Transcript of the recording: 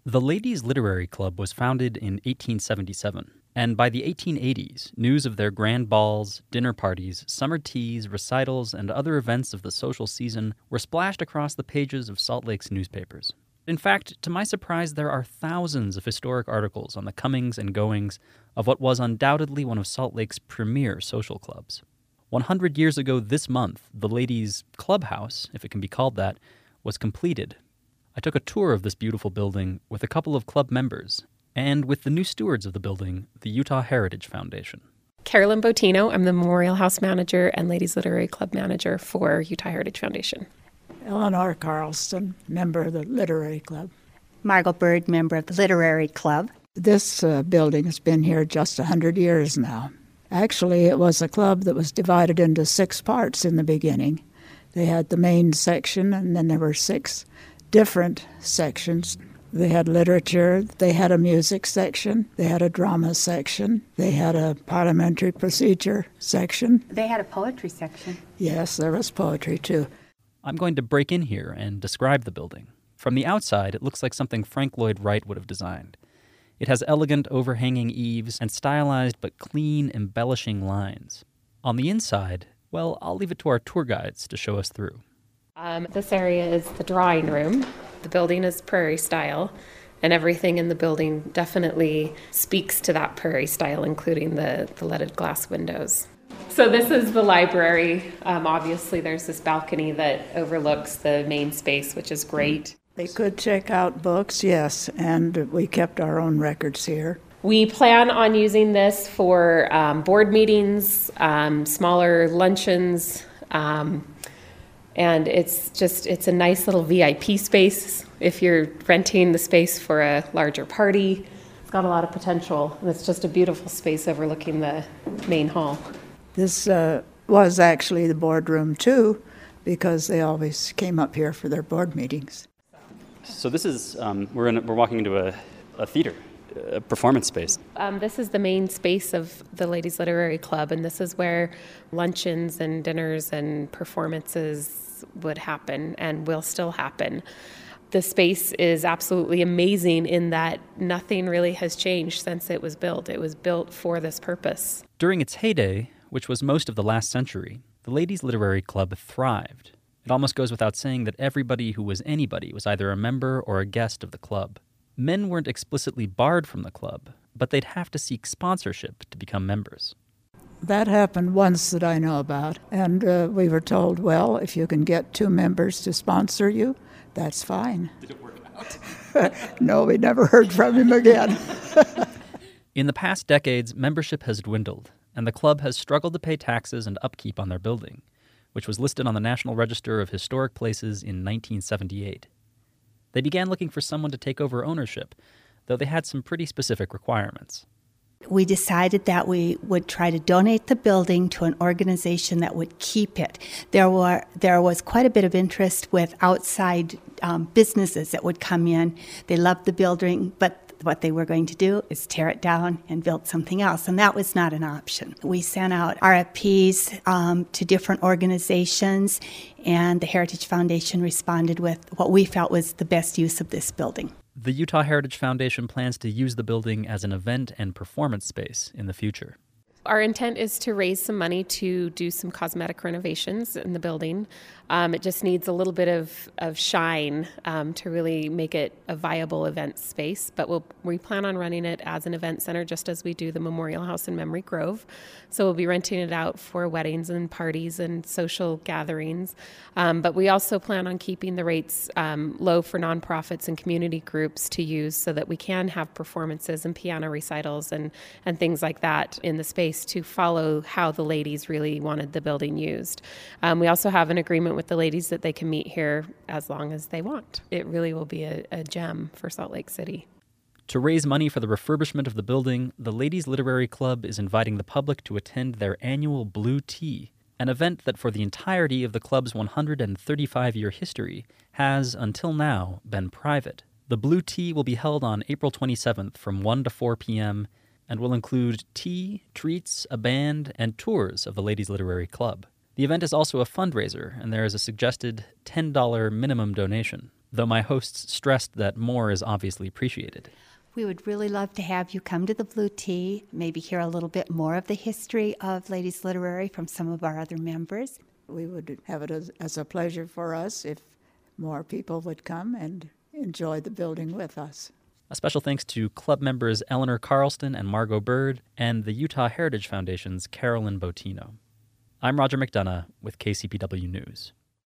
The Ladies' Literary Club was founded in 1877, and by the 1880s, news of their grand balls, dinner parties, summer teas, recitals, and other events of the social season were splashed across the pages of Salt Lake's newspapers. In fact, to my surprise, there are thousands of historic articles on the comings and goings of what was undoubtedly one of Salt Lake's premier social clubs. 100 years ago this month, the Ladies' Clubhouse, if it can be called that, was completed. I took a tour of this beautiful building with a couple of club members and with the new stewards of the building, the Utah Heritage Foundation. Carolyn Botino. I'm the Memorial House Manager and Ladies Literary Club Manager for Utah Heritage Foundation. Eleanor Carlson, member of the Literary Club. Margot Bird, member of the Literary Club. This building has been here just 100 years now. Actually, it was a club that was divided into 6 parts in the beginning. They had the main section, and then there were 6 different sections. They had literature, they had a music section, they had a drama section, they had a parliamentary procedure section. They had a poetry section. Yes, there was poetry too. I'm going to break in here and describe the building. From the outside, it looks like something Frank Lloyd Wright would have designed. It has elegant overhanging eaves and stylized but clean, embellishing lines. On the inside, well, I'll leave it to our tour guides to show us through. This area is the drawing room. The building is prairie style, and everything in the building definitely speaks to that prairie style, including the leaded glass windows. So this is the library. Obviously, there's this balcony that overlooks the main space, which is great. They could check out books, yes, and we kept our own records here. We plan on using this for board meetings, smaller luncheons, and it's a nice little VIP space if you're renting the space for a larger party. It's got a lot of potential, and it's just a beautiful space overlooking the main hall. This was actually the boardroom too, because they always came up here for their board meetings. So this is, we're walking into a theater, a performance space. This is the main space of the Ladies Literary Club, and this is where luncheons and dinners and performances would happen and will still happen. The space is absolutely amazing in that nothing really has changed since it was built. It was built for this purpose. During its heyday, which was most of the last century, the Ladies Literary Club thrived. It almost goes without saying that everybody who was anybody was either a member or a guest of the club. Men weren't explicitly barred from the club, but they'd have to seek sponsorship to become members. That happened once that I know about, and we were told, well, if you can get 2 members to sponsor you, that's fine. Did it work out? No, we never heard from him again. In the past decades, membership has dwindled, and the club has struggled to pay taxes and upkeep on their building, which was listed on the National Register of Historic Places in 1978. They began looking for someone to take over ownership, though they had some pretty specific requirements. We decided that we would try to donate the building to an organization that would keep it. There was quite a bit of interest with outside businesses that would come in. They loved the building, but what they were going to do is tear it down and build something else, and that was not an option. We sent out RFPs to different organizations, and the Heritage Foundation responded with what we felt was the best use of this building. The Utah Heritage Foundation plans to use the building as an event and performance space in the future. Our intent is to raise some money to do some cosmetic renovations in the building. It just needs a little bit of shine to really make it a viable event space. But we plan on running it as an event center, just as we do the Memorial House in Memory Grove. So we'll be renting it out for weddings and parties and social gatherings. But we also plan on keeping the rates low for nonprofits and community groups to use so that we can have performances and piano recitals and things like that in the space to follow how the ladies really wanted the building used. We also have an agreement with the ladies that they can meet here as long as they want. It really will be a gem for Salt Lake City. To raise money for the refurbishment of the building, the Ladies Literary Club is inviting the public to attend their annual Blue Tea, an event that for the entirety of the club's 135-year history has, until now, been private. The Blue Tea will be held on April 27th from 1 to 4 p.m., and will include tea, treats, a band, and tours of the Ladies Literary Club. The event is also a fundraiser, and there is a suggested $10 minimum donation. though my hosts stressed that more is obviously appreciated. We would really love to have you come to the Blue Tea, maybe hear a little bit more of the history of Ladies Literary from some of our other members. We would have it as a pleasure for us if more people would come and enjoy the building with us. A special thanks to club members Eleanor Carlston and Margot Bird, and the Utah Heritage Foundation's Carolyn Botino. I'm Roger McDonough with KCPW News.